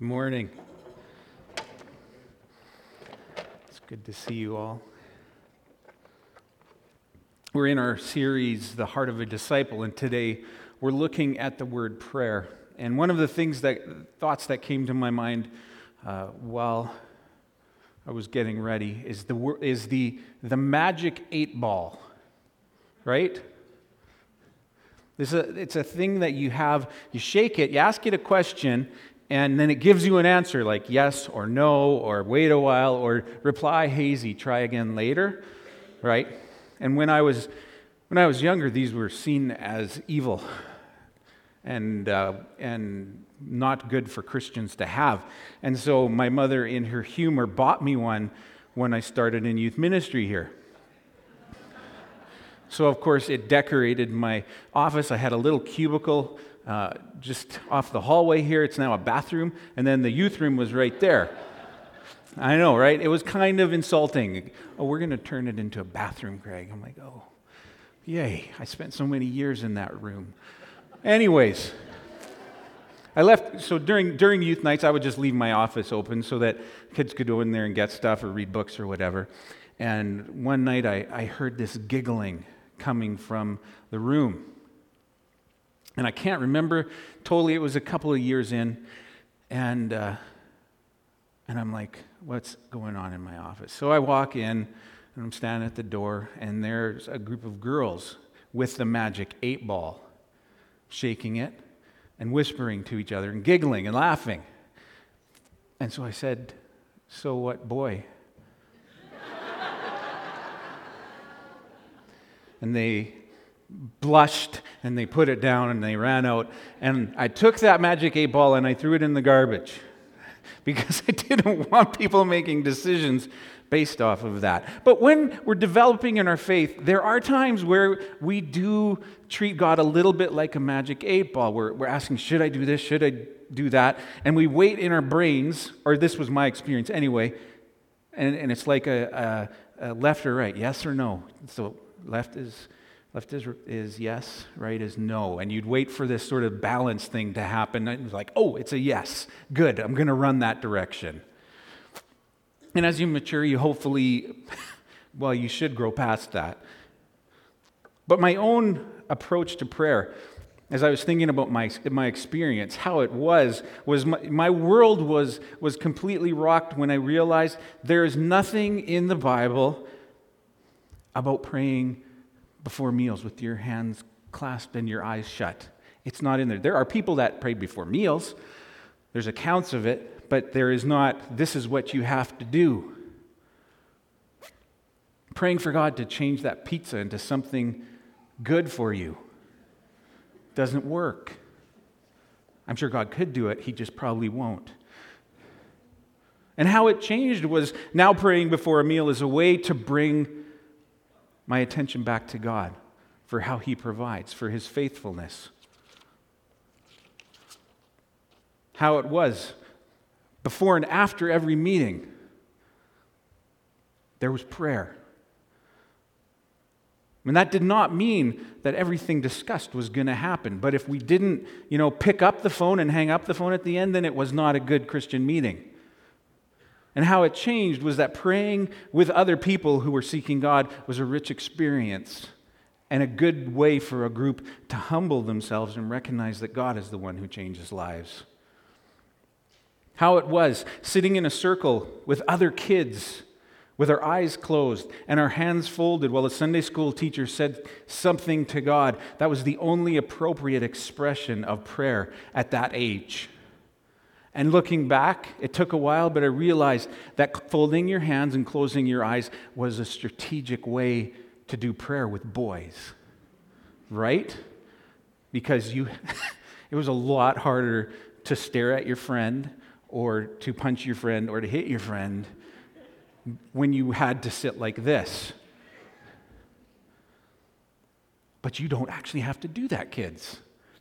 Good morning. It's good to see you all. We're in our series, The Heart of a Disciple, and today we're looking at the word prayer. And one of the thoughts that came to my mind while I was getting ready is the magic 8-ball, right? It's a thing that you have. You shake it, you ask it a question, and then it gives you an answer like yes or no, or wait a while, or reply hazy, try again later, right? And when I was younger, these were seen as evil and not good for Christians to have. And so my mother, in her humor, bought me one when I started in youth ministry here. So, of course, it decorated my office. I had a little cubicle just off the hallway here. It's now a bathroom. And then the youth room was right there. I know, right? It was kind of insulting. Oh, we're going to turn it into a bathroom, Greg. I'm like, oh, yay. I spent so many years in that room. Anyways, I left. So during youth nights, I would just leave my office open so that kids could go in there and get stuff or read books or whatever. And one night I heard this giggling coming from the room. And I can't remember totally. It was a couple of years in. And I'm like, what's going on in my office? So I walk in, and I'm standing at the door, and there's a group of girls with the magic 8-ball, shaking it and whispering to each other and giggling and laughing. And so I said, so what, boy? And they blushed, and they put it down, and they ran out. And I took that magic 8-ball, and I threw it in the garbage because I didn't want people making decisions based off of that. But when we're developing in our faith, there are times where we do treat God a little bit like a magic 8-ball. We're asking, should I do this? Should I do that? And we wait in our brains, or this was my experience anyway, and it's like a left or right, yes or no. So left is yes, right is no. And you'd wait for this sort of balance thing to happen. And it was like, oh, it's a yes. Good, I'm going to run that direction. And as you mature, you hopefully, well, you should grow past that. But my own approach to prayer, as I was thinking about my experience, how it was my world was completely rocked when I realized there is nothing in the Bible about praying before meals with your hands clasped and your eyes shut. It's not in there. There are people that pray before meals. There's accounts of it, but there is not, this is what you have to do. Praying for God to change that pizza into something good for you doesn't work. I'm sure God could do it, He just probably won't. And how it changed was now praying before a meal is a way to bring my attention back to God for how He provides, for His faithfulness. How it was before and after every meeting, there was prayer. And that did not mean that everything discussed was going to happen. But if we didn't, pick up the phone and hang up the phone at the end, then it was not a good Christian meeting. And how it changed was that praying with other people who were seeking God was a rich experience and a good way for a group to humble themselves and recognize that God is the one who changes lives. How it was sitting in a circle with other kids with our eyes closed and our hands folded while a Sunday school teacher said something to God. That was the only appropriate expression of prayer at that age. And looking back, it took a while, but I realized that folding your hands and closing your eyes was a strategic way to do prayer with boys, right? Because it was a lot harder to stare at your friend or to punch your friend or to hit your friend when you had to sit like this. But you don't actually have to do that, kids.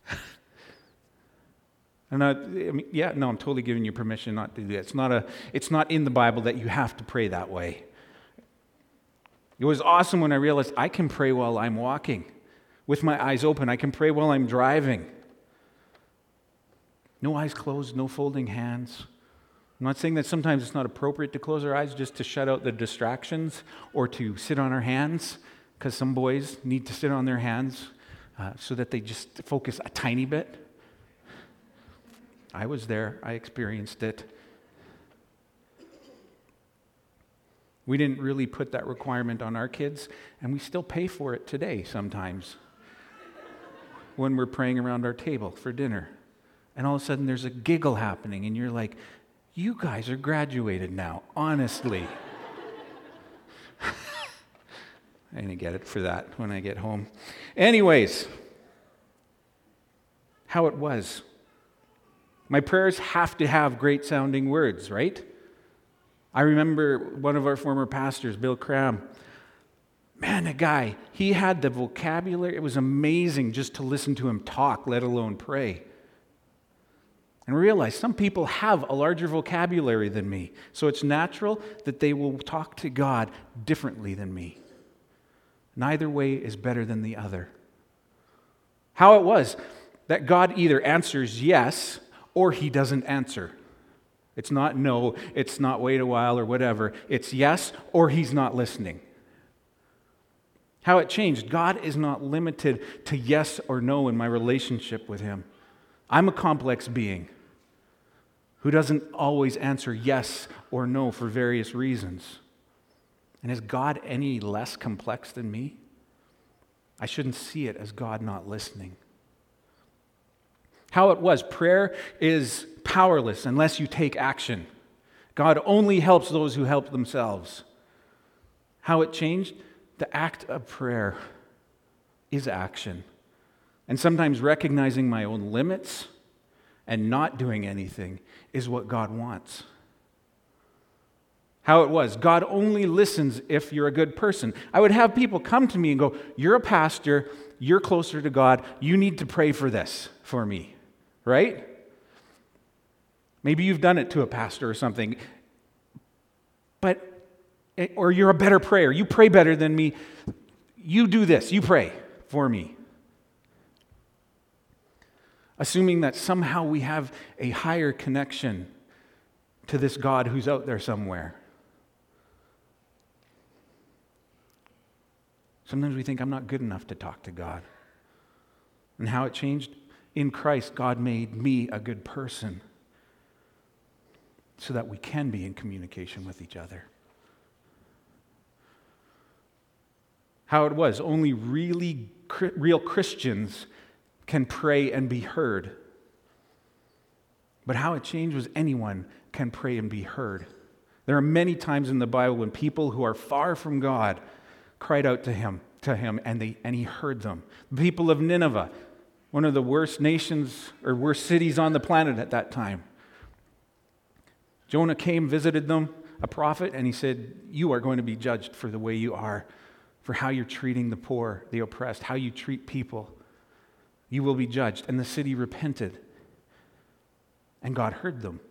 And I'm totally giving you permission not to do that. It's not in the Bible that you have to pray that way. It was awesome when I realized I can pray while I'm walking with my eyes open. I can pray while I'm driving. No eyes closed, no folding hands. I'm not saying that sometimes it's not appropriate to close our eyes just to shut out the distractions or to sit on our hands, because some boys need to sit on their hands so that they just focus a tiny bit. I was there. I experienced it. We didn't really put that requirement on our kids, and we still pay for it today sometimes when we're praying around our table for dinner. And all of a sudden there's a giggle happening, and you're like, you guys are graduated now, honestly. I'm going to get it for that when I get home. Anyways, how it was. My prayers have to have great sounding words, right? I remember one of our former pastors, Bill Cram. Man, a guy, he had the vocabulary. It was amazing just to listen to him talk, let alone pray. And realize some people have a larger vocabulary than me. So it's natural that they will talk to God differently than me. Neither way is better than the other. How it was that God either answers yes or he doesn't answer. It's not no, it's not wait a while or whatever. It's yes or he's not listening. How it changed. God is not limited to yes or no in my relationship with him. I'm a complex being who doesn't always answer yes or no for various reasons. And is God any less complex than me? I shouldn't see it as God not listening. How it was, prayer is powerless unless you take action. God only helps those who help themselves. How it changed? The act of prayer is action. And sometimes recognizing my own limits and not doing anything is what God wants. How it was, God only listens if you're a good person. I would have people come to me and go, you're a pastor, you're closer to God, you need to pray for this for me, right? Maybe you've done it to a pastor or something, or you're a better prayer, you pray better than me, you do this, you pray for me. Assuming that somehow we have a higher connection to this God who's out there somewhere. Sometimes we think I'm not good enough to talk to God. And how it changed? In Christ, God made me a good person so that we can be in communication with each other. How it was, only real Christians can pray and be heard. But how it changed was anyone can pray and be heard. There are many times in the Bible when people who are far from God cried out to him, and he heard them. The people of Nineveh, one of the worst nations or worst cities on the planet at that time. Jonah came, visited them, a prophet, and he said, you are going to be judged for the way you are, for how you're treating the poor, the oppressed, how you treat people. You will be judged. And the city repented. And God heard them.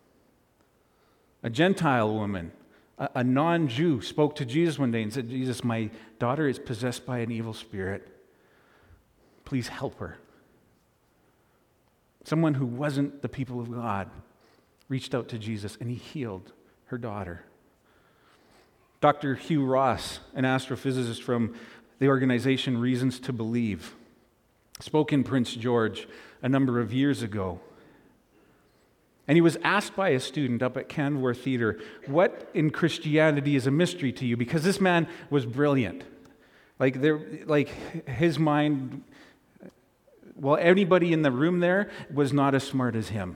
A Gentile woman, a non-Jew, spoke to Jesus one day and said, Jesus, my daughter is possessed by an evil spirit. Please help her. Someone who wasn't the people of God reached out to Jesus and he healed her daughter. Dr. Hugh Ross, an astrophysicist from the organization Reasons to Believe, spoke in Prince George a number of years ago. And he was asked by a student up at Canmore Theatre, what in Christianity is a mystery to you? Because this man was brilliant. Like his mind, well, anybody in the room there was not as smart as him.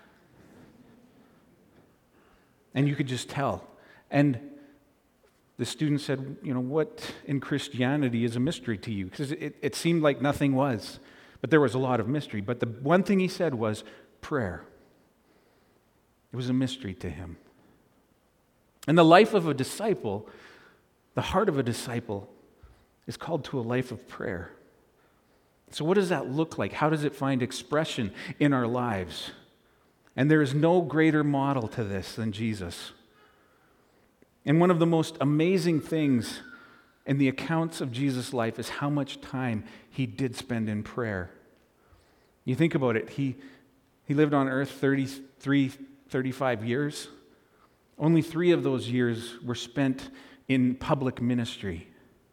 And you could just tell. And the student said, what in Christianity is a mystery to you? Because it seemed like nothing was. But there was a lot of mystery. But the one thing he said was prayer. It was a mystery to him. And the life of a disciple, the heart of a disciple, is called to a life of prayer. So what does that look like? How does it find expression in our lives? And there is no greater model to this than Jesus. And one of the most amazing things in the accounts of Jesus' life is how much time he did spend in prayer. You think about it, he lived on earth 33 35 years. Only 3 of those years were spent in public ministry.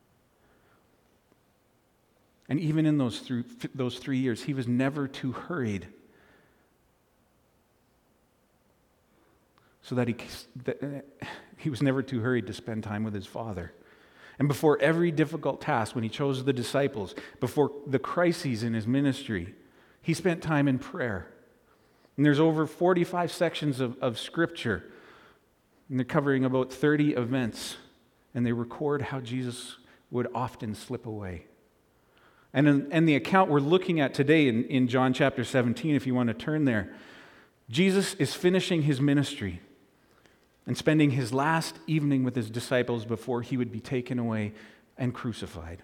And even in those 3 years, he was never too hurried so that he was never too hurried to spend time with his Father. And before every difficult task, when he chose the disciples, before the crises in his ministry, he spent time in prayer. And there's over 45 sections of Scripture, and they're covering about 30 events, and they record how Jesus would often slip away. And in the account we're looking at today in John chapter 17, if you want to turn there, Jesus is finishing his ministry and spending his last evening with his disciples before he would be taken away and crucified.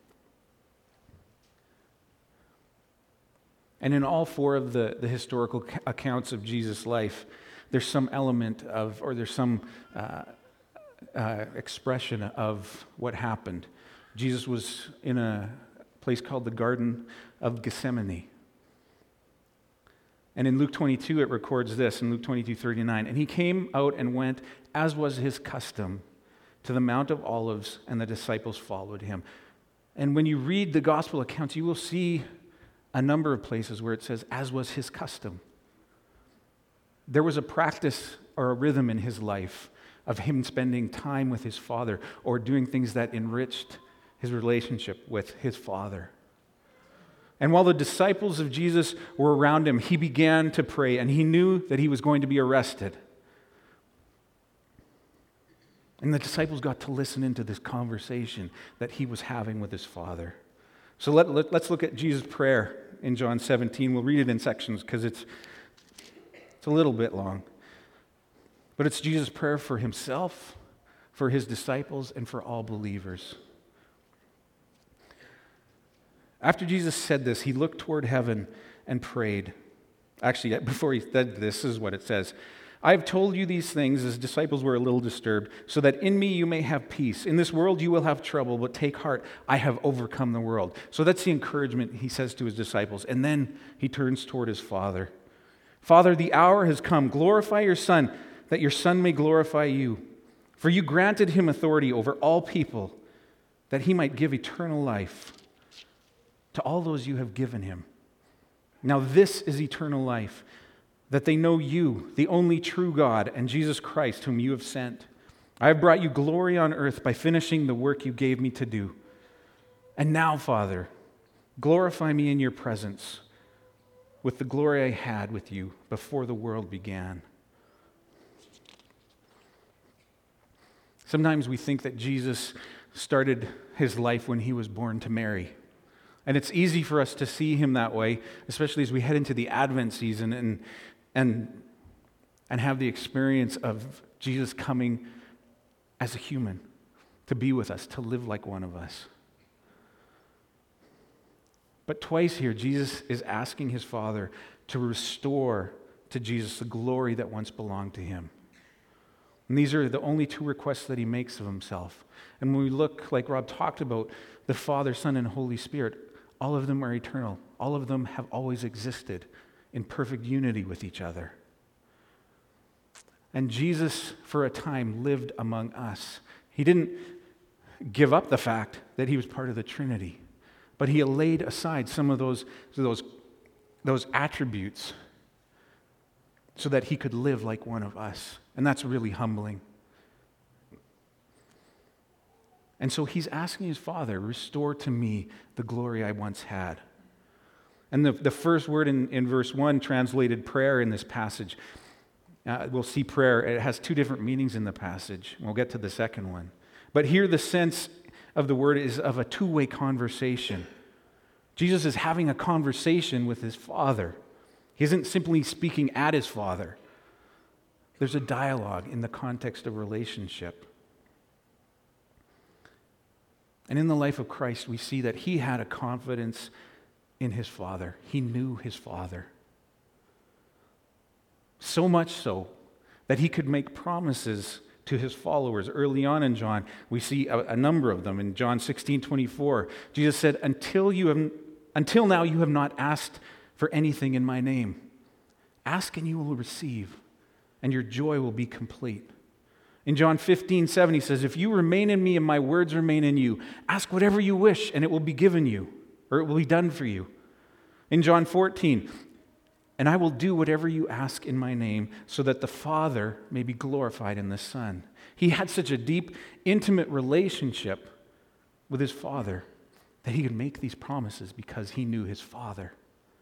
And in all 4 of the historical accounts of Jesus' life, there's some element of, or there's some expression of what happened. Jesus was in a place called the Garden of Gethsemane. And in Luke 22, it records this, in Luke 22:39, and he came out and went, as was his custom, to the Mount of Olives, and the disciples followed him. And when you read the gospel accounts, you will see a number of places where it says, as was his custom. There was a practice or a rhythm in his life of him spending time with his Father or doing things that enriched his relationship with his Father. And while the disciples of Jesus were around him, he began to pray, and he knew that he was going to be arrested. And the disciples got to listen into this conversation that he was having with his Father. So let's look at Jesus' prayer in John 17. We'll read it in sections because it's a little bit long. But it's Jesus' prayer for himself, for his disciples, and for all believers. After Jesus said this, he looked toward heaven and prayed. Actually, before he said this is what it says. I have told you these things, as disciples were a little disturbed, so that in me you may have peace. In this world you will have trouble, but take heart, I have overcome the world. So that's the encouragement he says to his disciples. And then he turns toward his Father. Father, the hour has come. Glorify your Son, that your Son may glorify you. For you granted him authority over all people, that he might give eternal life to all those you have given him. Now this is eternal life, that they know you, the only true God, and Jesus Christ, whom you have sent. I have brought you glory on earth by finishing the work you gave me to do. And now, Father, glorify me in your presence with the glory I had with you before the world began. Sometimes we think that Jesus started his life when he was born to Mary. And it's easy for us to see him that way, especially as we head into the Advent season and have the experience of Jesus coming as a human to be with us, to live like one of us. But twice here, Jesus is asking his Father to restore to Jesus the glory that once belonged to him. And these are the only 2 requests that he makes of himself. And when we look, like Rob talked about, the Father, Son, and Holy Spirit, all of them are eternal. All of them have always existed in perfect unity with each other. And Jesus, for a time, lived among us. He didn't give up the fact that he was part of the Trinity, but he laid aside some of those attributes so that he could live like one of us. And that's really humbling. And so he's asking his Father, restore to me the glory I once had. And the first word in verse 1 translated prayer in this passage. We'll see prayer. It has 2 different meanings in the passage. We'll get to the second one. But here the sense of the word is of a 2-way conversation. Jesus is having a conversation with his Father. He isn't simply speaking at his Father. There's a dialogue in the context of relationship. And in the life of Christ, we see that he had a confidence in his Father. He knew his Father. So much so that he could make promises to his followers. Early on in John, we see a number of them. In John 16:24, Jesus said, Until now you have not asked for anything in my name. Ask and you will receive, and your joy will be complete. In John 15:7, he says, if you remain in me and my words remain in you, ask whatever you wish and it will be given you, or it will be done for you. In John 14, and I will do whatever you ask in my name so that the Father may be glorified in the Son. He had such a deep, intimate relationship with his Father that he could make these promises because he knew his Father.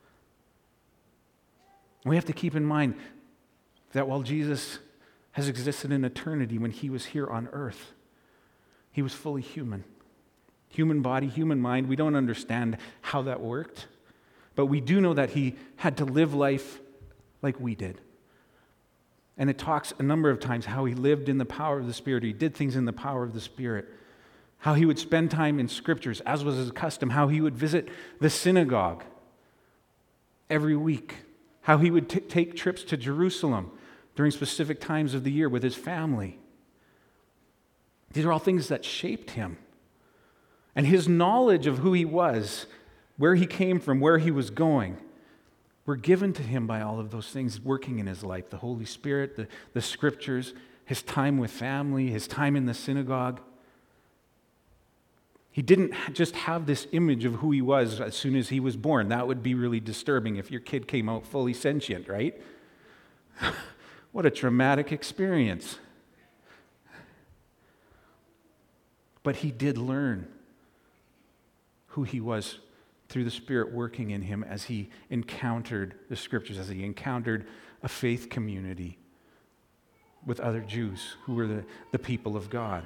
We have to keep in mind that while Jesus has existed in eternity, when he was here on earth, he was fully human. Human body, human mind. We don't understand how that worked, but we do know that he had to live life like we did. And it talks a number of times how he lived in the power of the Spirit. He did things in the power of the Spirit. How he would spend time in scriptures, as was his custom. How he would visit the synagogue every week. How he would take trips to Jerusalem during specific times of the year with his family. These are all things that shaped him. And his knowledge of who he was, where he came from, where he was going, were given to him by all of those things working in his life. The Holy Spirit, the scriptures, his time with family, his time in the synagogue. He didn't just have this image of who he was as soon as he was born. That would be really disturbing if your kid came out fully sentient, right? What a traumatic experience. But he did learn who he was through the Spirit working in him as he encountered the Scriptures, as he encountered a faith community with other Jews who were the people of God.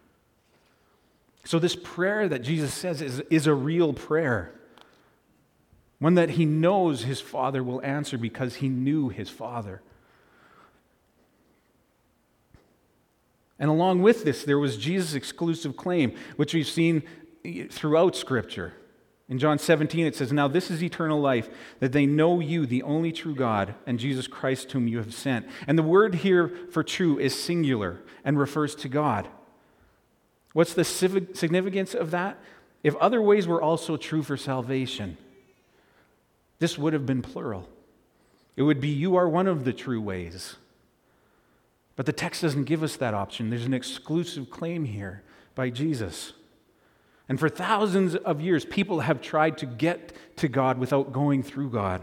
So this prayer that Jesus says is a real prayer, one that he knows his Father will answer because he knew his Father. And along with this, there was Jesus' exclusive claim, which we've seen throughout Scripture. In John 17, it says, now this is eternal life, that they know you, the only true God, and Jesus Christ whom you have sent. And the word here for true is singular and refers to God. What's the significance of that? If other ways were also true for salvation, this would have been plural. It would be, you are one of the true ways. But the text doesn't give us that option. There's an exclusive claim here by Jesus. And for thousands of years, people have tried to get to God without going through God.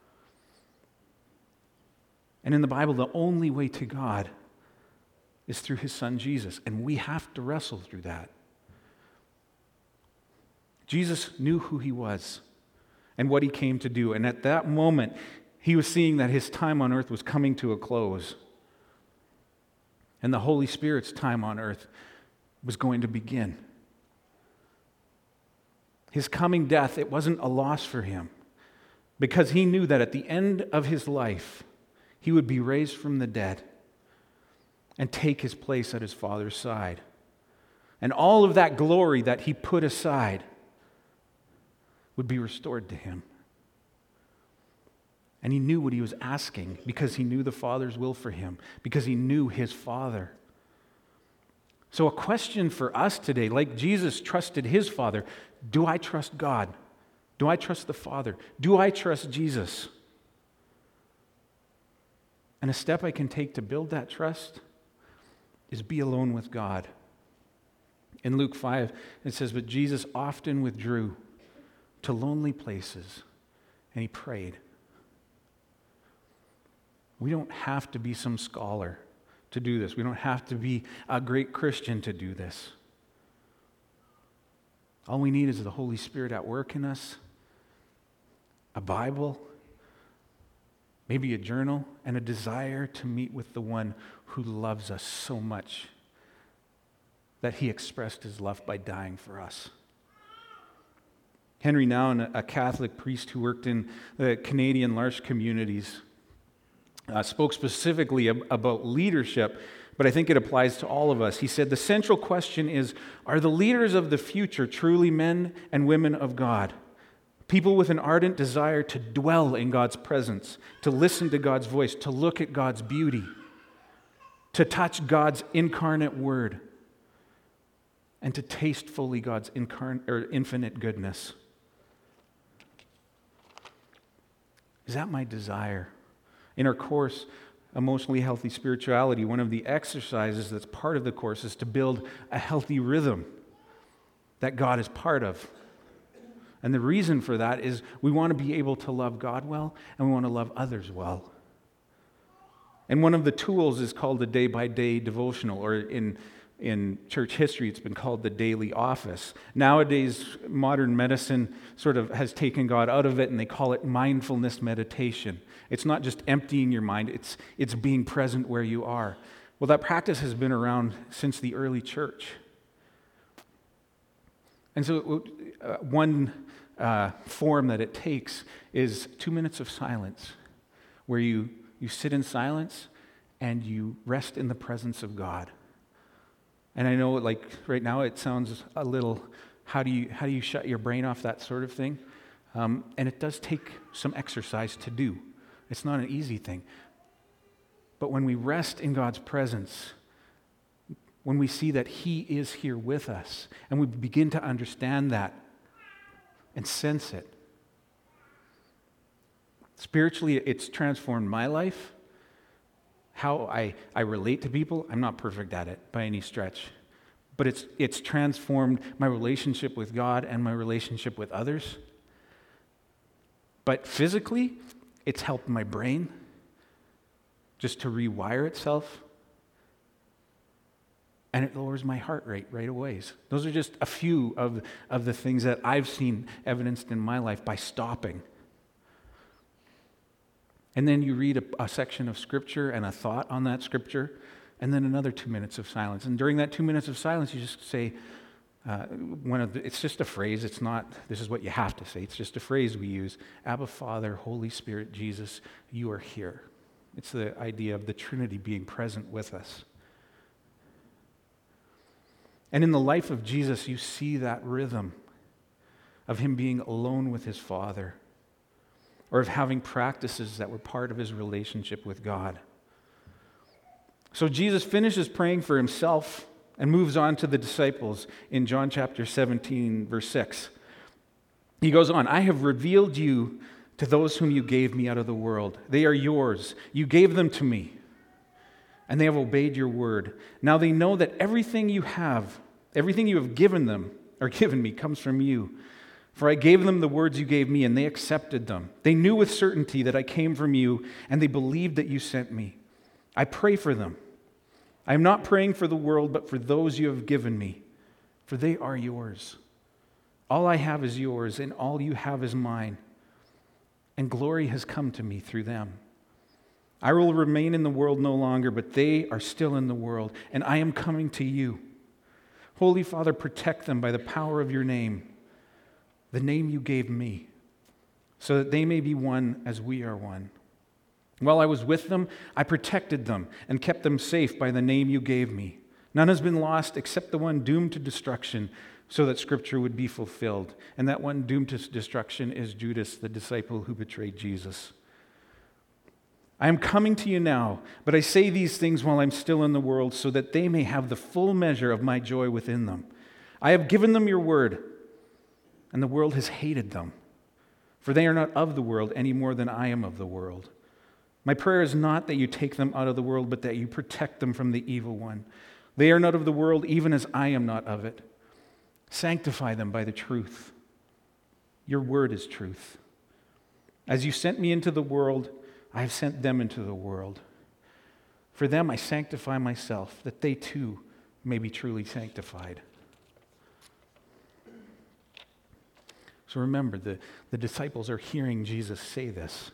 And in the Bible, the only way to God is through his Son Jesus, and we have to wrestle through that. Jesus knew who he was and what he came to do, and at that moment, he was seeing that his time on earth was coming to a close, and the Holy Spirit's time on earth was going to begin. His coming death, it wasn't a loss for him, because he knew that at the end of his life, he would be raised from the dead and take his place at his Father's side. And all of that glory that he put aside would be restored to him. And he knew what he was asking because he knew the Father's will for him, because he knew his Father. So a question for us today, like Jesus trusted his Father, do I trust God? Do I trust the Father? Do I trust Jesus? And a step I can take to build that trust is be alone with God. In Luke 5, it says, but Jesus often withdrew to lonely places and he prayed. We don't have to be some scholar to do this. We don't have to be a great Christian to do this. All we need is the Holy Spirit at work in us, a Bible, maybe a journal, and a desire to meet with the one who loves us so much that he expressed his love by dying for us. Henry Nouwen, a Catholic priest who worked in the Canadian L'Arche communities, spoke specifically about leadership, but I think it applies to all of us. He said, the central question is, are the leaders of the future truly men and women of God? People with an ardent desire to dwell in God's presence, to listen to God's voice, to look at God's beauty, to touch God's incarnate word, and to taste fully God's infinite goodness. Is that my desire? In our course, emotionally healthy spirituality, one of the exercises that's part of the course is to build a healthy rhythm that God is part of. And the reason for that is we want to be able to love God well, and we want to love others well. And one of the tools is called the day-by-day devotional, or in church history, it's been called the daily office. Nowadays, modern medicine sort of has taken God out of it, and they call it mindfulness meditation. It's not just emptying your mind, it's being present where you are. Well, that practice has been around since the early church. And so one form that it takes is 2 minutes of silence, where you sit in silence and you rest in the presence of God. And I know, like right now, it sounds a little, how do you shut your brain off, that sort of thing? And it does take some exercise to do. It's not an easy thing. But when we rest in God's presence, when we see that He is here with us, and we begin to understand that and sense it, spiritually, it's transformed my life. How I relate to people, I'm not perfect at it by any stretch. But it's transformed my relationship with God and my relationship with others. But physically, it's helped my brain just to rewire itself. And it lowers my heart rate right away. Those are just a few of the things that I've seen evidenced in my life by stopping. And then you read a section of Scripture and a thought on that Scripture, and then another 2 minutes of silence. And during that 2 minutes of silence, you just say, it's just a phrase. It's not, this is what you have to say. It's just a phrase we use. Abba, Father, Holy Spirit, Jesus, you are here. It's the idea of the Trinity being present with us. And in the life of Jesus, you see that rhythm of Him being alone with His Father, or of having practices that were part of His relationship with God. So Jesus finishes praying for Himself and moves on to the disciples in John chapter 17, verse 6. He goes on, I have revealed you to those whom you gave me out of the world. They are yours. You gave them to me, and they have obeyed your word. Now they know that everything you have given them, or given me, comes from you. For I gave them the words you gave me, and they accepted them. They knew with certainty that I came from you, and they believed that you sent me. I pray for them. I am not praying for the world, but for those you have given me, for they are yours. All I have is yours, and all you have is mine. And glory has come to me through them. I will remain in the world no longer, but they are still in the world, and I am coming to you. Holy Father, protect them by the power of your name, the name you gave me, so that they may be one as we are one. While I was with them, I protected them and kept them safe by the name you gave me. None has been lost except the one doomed to destruction, so that Scripture would be fulfilled. And that one doomed to destruction is Judas, the disciple who betrayed Jesus. I am coming to you now, but I say these things while I'm still in the world, so that they may have the full measure of my joy within them. I have given them your word, and the world has hated them, for they are not of the world any more than I am of the world. My prayer is not that you take them out of the world, but that you protect them from the evil one. They are not of the world, even as I am not of it. Sanctify them by the truth. Your word is truth. As you sent me into the world, I have sent them into the world. For them I sanctify myself, that they too may be truly sanctified. So remember, the disciples are hearing Jesus say this.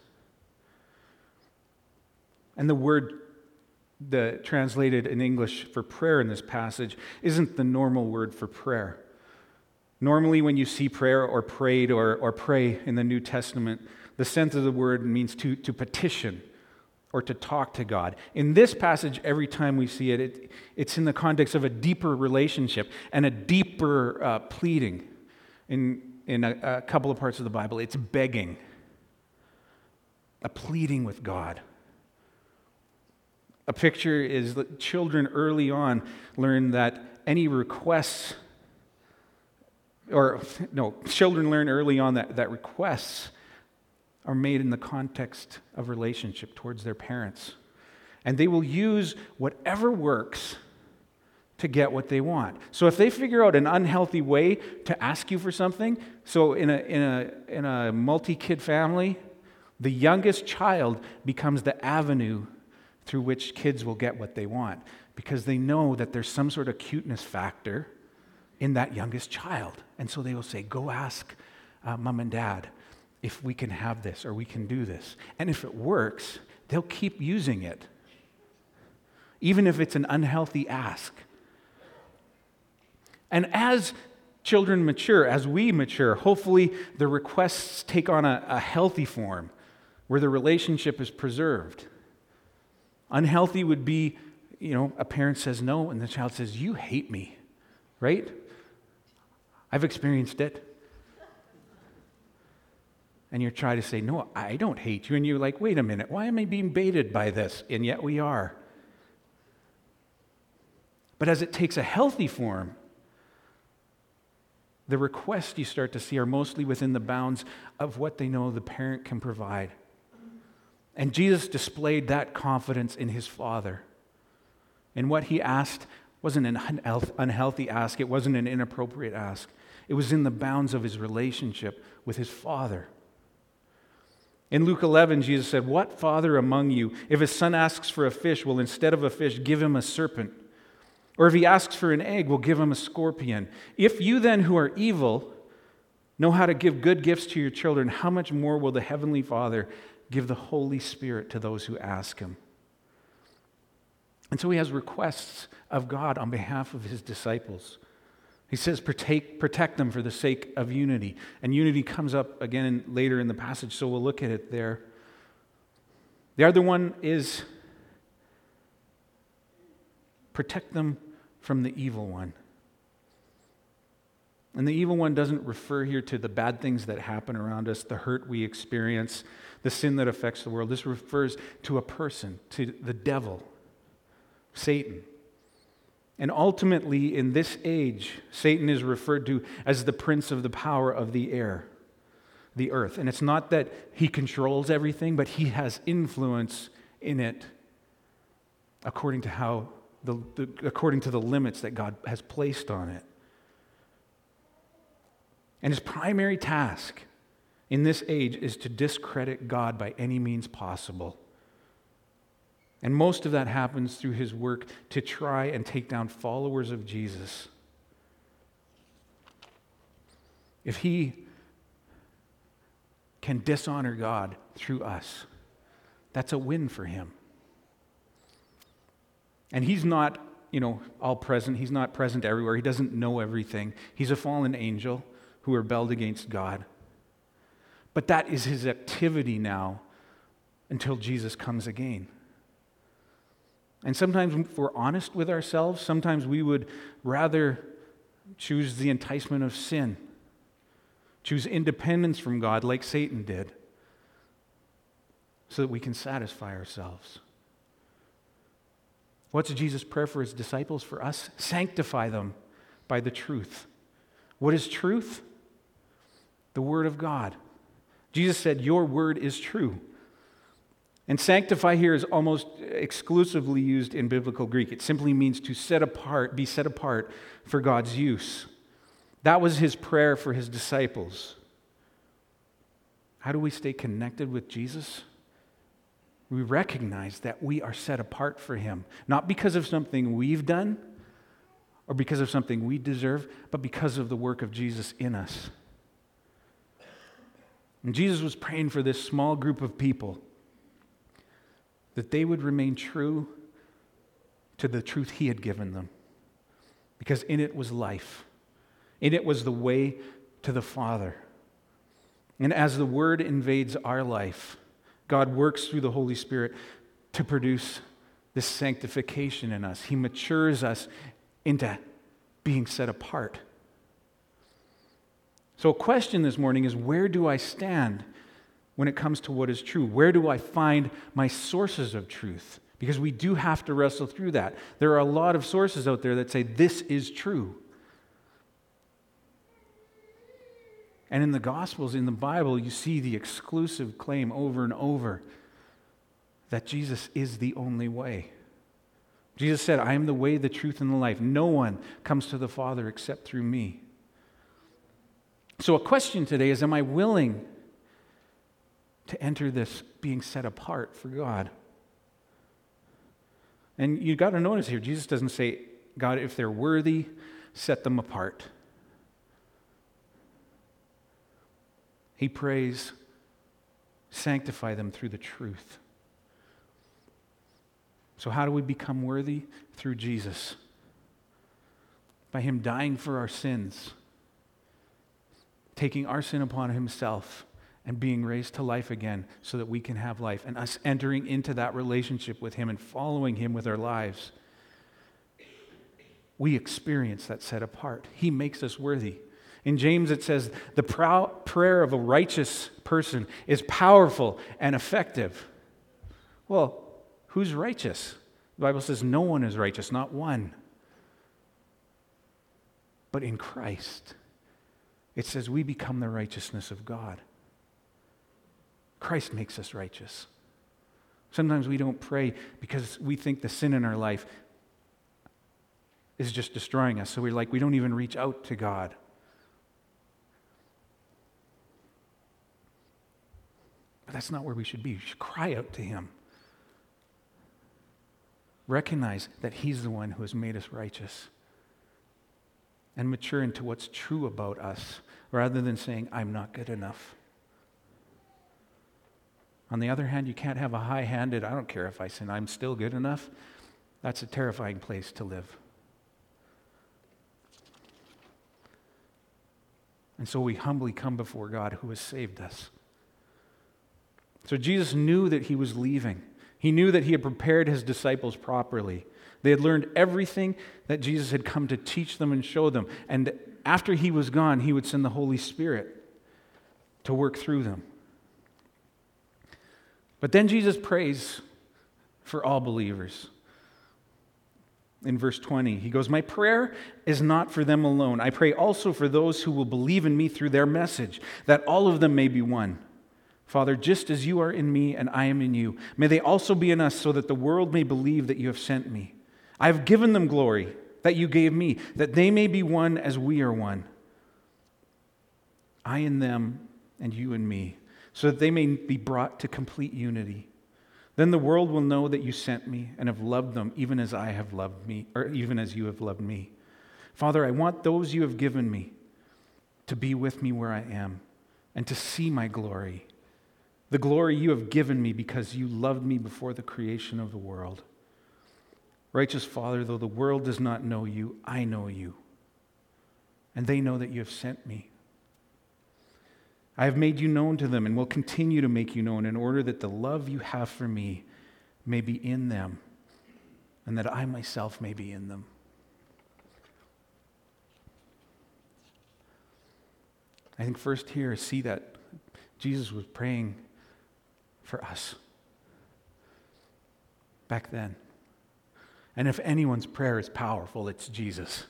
And the word translated in English for prayer in this passage isn't the normal word for prayer. Normally when you see prayer or prayed or pray in the New Testament, the sense of the word means to petition or to talk to God. In this passage, every time we see it, it's in the context of a deeper relationship and a deeper pleading. In a couple of parts of the Bible, it's begging, a pleading with God. A picture is that children early on learn that any requests, children learn early on that requests are made in the context of relationship towards their parents. And they will use whatever works to get what they want. So if they figure out an unhealthy way to ask you for something, so in a multi-kid family, the youngest child becomes the avenue through which kids will get what they want, because they know that there's some sort of cuteness factor in that youngest child. And so they will say, go ask mom and dad if we can have this or we can do this. And if it works, they'll keep using it, even if it's an unhealthy ask. And as children mature, as we mature, hopefully the requests take on a healthy form where the relationship is preserved. Unhealthy would be, a parent says no and the child says, you hate me, right? I've experienced it. And you're trying to say, no, I don't hate you. And you're like, wait a minute, why am I being baited by this? And yet we are. But as it takes a healthy form, the requests you start to see are mostly within the bounds of what they know the parent can provide. And Jesus displayed that confidence in his Father. And what he asked wasn't an unhealthy ask. It wasn't an inappropriate ask. It was in the bounds of his relationship with his Father. In Luke 11, Jesus said, what father among you, if his son asks for a fish, will instead of a fish give him a serpent? Or if he asks for an egg, will give him a scorpion? If you then, who are evil, know how to give good gifts to your children, how much more will the Heavenly Father give the Holy Spirit to those who ask him? And so he has requests of God on behalf of his disciples. He says, protect them for the sake of unity. And unity comes up again later in the passage, so we'll look at it there. The other one is protect them from the evil one. And the evil one doesn't refer here to the bad things that happen around us, the hurt we experience, the sin that affects the world. This refers to a person, to the devil, Satan. And ultimately, in this age, Satan is referred to as the prince of the power of the air, the earth. And it's not that he controls everything, but he has influence in it according to according to the limits that God has placed on it. And his primary task in this age is to discredit God by any means possible. And most of that happens through his work to try and take down followers of Jesus. If he can dishonor God through us, that's a win for him. And he's not, all present. He's not present everywhere. He doesn't know everything. He's a fallen angel who rebelled against God. But that is his activity now until Jesus comes again. And sometimes, if we're honest with ourselves, sometimes we would rather choose the enticement of sin, choose independence from God like Satan did, so that we can satisfy ourselves. What's Jesus' prayer for his disciples? For us, sanctify them by the truth. What is truth? The Word of God. Jesus said, your word is true. And sanctify here is almost exclusively used in biblical Greek. It simply means to set apart, be set apart for God's use. That was his prayer for his disciples. How do we stay connected with Jesus? We recognize that we are set apart for him, not because of something we've done or because of something we deserve, but because of the work of Jesus in us. And Jesus was praying for this small group of people that they would remain true to the truth he had given them, because in it was life. In it was the way to the Father. And as the Word invades our life, God works through the Holy Spirit to produce this sanctification in us. He matures us into being set apart. So a question this morning is, where do I stand when it comes to what is true? Where do I find my sources of truth? Because we do have to wrestle through that. There are a lot of sources out there that say this is true. And in the Gospels, in the Bible, you see the exclusive claim over and over that Jesus is the only way. Jesus said, I am the way, the truth, and the life. No one comes to the Father except through me. So a question today is, am I willing to enter this being set apart for God? And you got to notice here, Jesus doesn't say, God, if they're worthy, set them apart. He prays, sanctify them through the truth. So how do we become worthy? Through Jesus. By him dying for our sins, taking our sin upon himself, and being raised to life again so that we can have life, and us entering into that relationship with him and following him with our lives. We experience that set apart. He makes us worthy. In James it says, the prayer of a righteous person is powerful and effective. Well, who's righteous? The Bible says no one is righteous, not one. But in Christ, it says we become the righteousness of God. Christ makes us righteous. Sometimes we don't pray because we think the sin in our life is just destroying us. So we don't even reach out to God. But that's not where we should be. We should cry out to him. Recognize that he's the one who has made us righteous. And mature into what's true about us, rather than saying, I'm not good enough. On the other hand, you can't have a high-handed, I don't care if I sin, I'm still good enough. That's a terrifying place to live. And so we humbly come before God who has saved us. So Jesus knew that he was leaving. He knew that he had prepared his disciples properly. They had learned everything that Jesus had come to teach them and show them. And after he was gone, he would send the Holy Spirit to work through them. But then Jesus prays for all believers. In verse 20, he goes, my prayer is not for them alone. I pray also for those who will believe in me through their message, that all of them may be one. Father, just as you are in me and I am in you, may they also be in us, so that the world may believe that you have sent me. I have given them glory that you gave me, that they may be one as we are one. I in them and you in me, so that they may be brought to complete unity. Then the world will know that you sent me and have loved them even as I have loved me, or even as you have loved me. Father, I want those you have given me to be with me where I am and to see my glory, the glory you have given me because you loved me before the creation of the world. Righteous Father, though the world does not know you, I know you, and they know that you have sent me. I have made you known to them and will continue to make you known, in order that the love you have for me may be in them and that I myself may be in them. I think first here, see that Jesus was praying for us back then. And if anyone's prayer is powerful, it's Jesus.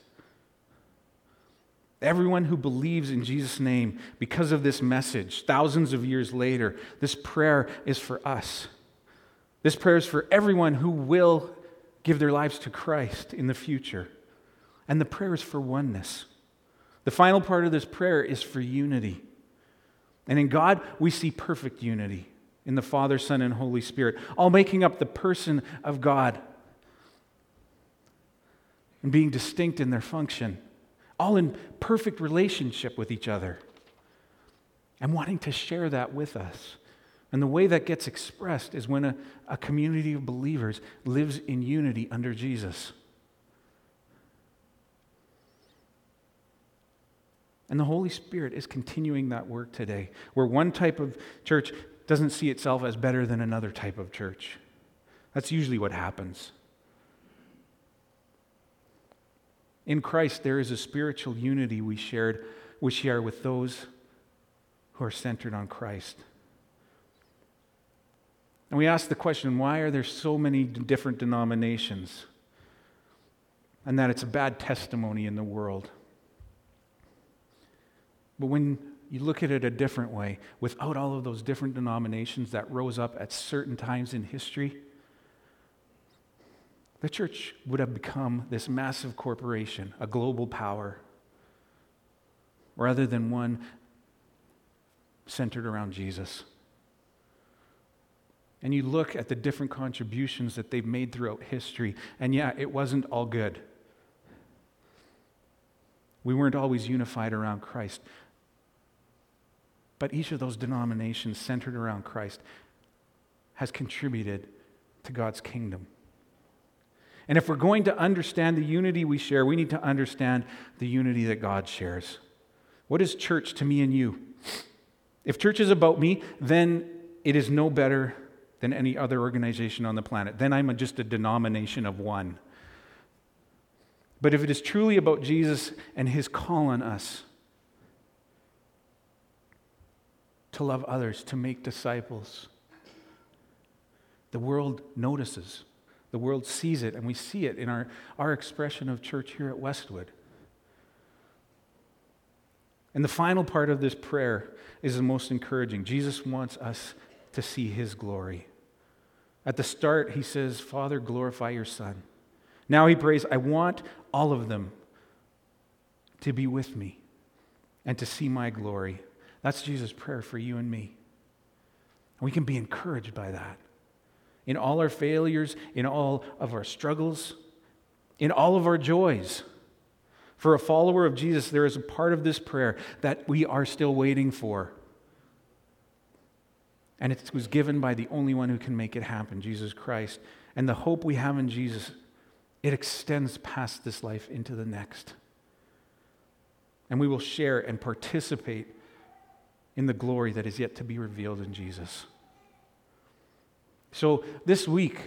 Everyone who believes in Jesus' name because of this message, thousands of years later, this prayer is for us. This prayer is for everyone who will give their lives to Christ in the future. And the prayer is for oneness. The final part of this prayer is for unity. And in God, we see perfect unity in the Father, Son, and Holy Spirit, all making up the person of God and being distinct in their function, all in perfect relationship with each other and wanting to share that with us. And the way that gets expressed is when a community of believers lives in unity under Jesus. And the Holy Spirit is continuing that work today, where one type of church doesn't see itself as better than another type of church. That's usually what happens. In Christ, there is a spiritual unity we share with those who are centered on Christ. And we ask the question, why are there so many different denominations? And that it's a bad testimony in the world. But when you look at it a different way, without all of those different denominations that rose up at certain times in history, the church would have become this massive corporation, a global power, rather than one centered around Jesus. And you look at the different contributions that they've made throughout history, and yeah, it wasn't all good. We weren't always unified around Christ. But each of those denominations centered around Christ has contributed to God's kingdom. And if we're going to understand the unity we share, we need to understand the unity that God shares. What is church to me and you? If church is about me, then it is no better than any other organization on the planet. Then I'm just a denomination of one. But if it is truly about Jesus and his call on us to love others, to make disciples, the world notices. The world sees it, and we see it in our expression of church here at Westwood. And the final part of this prayer is the most encouraging. Jesus wants us to see his glory. At the start, he says, Father, glorify your Son. Now he prays, I want all of them to be with me and to see my glory. That's Jesus' prayer for you and me. And we can be encouraged by that. In all our failures, in all of our struggles, in all of our joys. For a follower of Jesus, there is a part of this prayer that we are still waiting for. And it was given by the only one who can make it happen, Jesus Christ. And the hope we have in Jesus, it extends past this life into the next. And we will share and participate in the glory that is yet to be revealed in Jesus. So this week,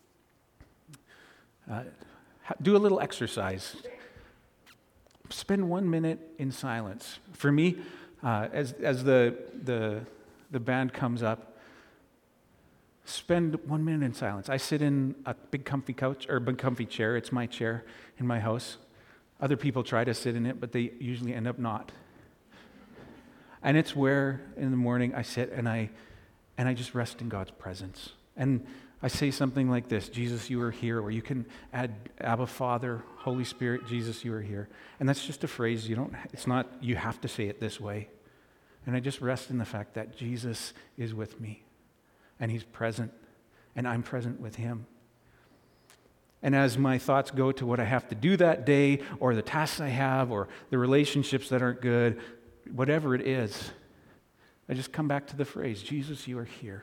do a little exercise. Spend 1 minute in silence. For me, as the band comes up, spend 1 minute in silence. I sit in a big comfy couch or big comfy chair. It's my chair in my house. Other people try to sit in it, but they usually end up not. And it's where in the morning I sit and I just rest in God's presence. And I say something like this, Jesus, you are here, or you can add Abba, Father, Holy Spirit, Jesus, you are here. And that's just a phrase, it's not, you have to say it this way. And I just rest in the fact that Jesus is with me, and he's present, and I'm present with him. And as my thoughts go to what I have to do that day, or the tasks I have, or the relationships that aren't good, whatever it is, I just come back to the phrase, Jesus, you are here.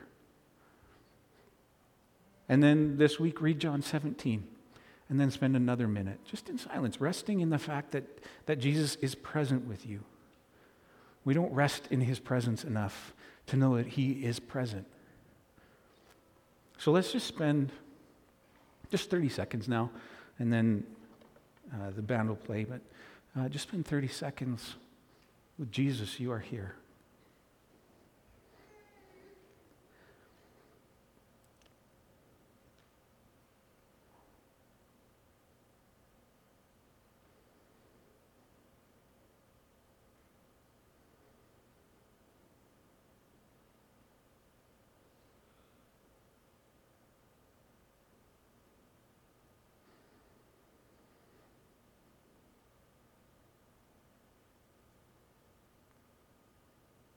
And then this week, read John 17, and then spend another minute just in silence, resting in the fact that Jesus is present with you. We don't rest in his presence enough to know that he is present. So let's just spend just 30 seconds now, and then the band will play, but just spend 30 seconds with Jesus, you are here.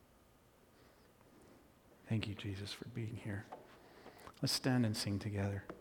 Thank you, Jesus, for being here. Let's stand and sing together.